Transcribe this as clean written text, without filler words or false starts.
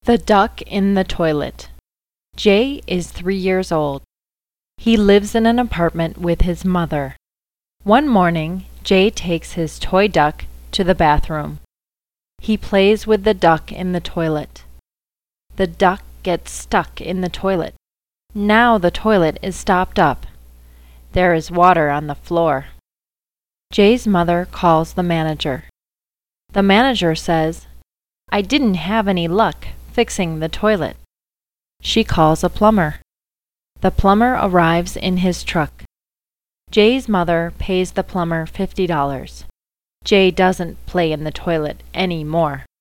The Duck in the Toilet. Jay is 3 years old. He lives in an apartment with his mother. One morning, Jay takes his toy duck to the bathroom. He plays with the duck in the toilet. The duck gets stuck in the toilet. Now the toilet is stopped up. There is water on the floor. Jay's mother calls the manager. The manager says, "I didn't have any luck fixing the toilet." She calls a plumber. The plumber arrives in his truck. Jay's mother pays the plumber $50. Jay doesn't play in the toilet anymore.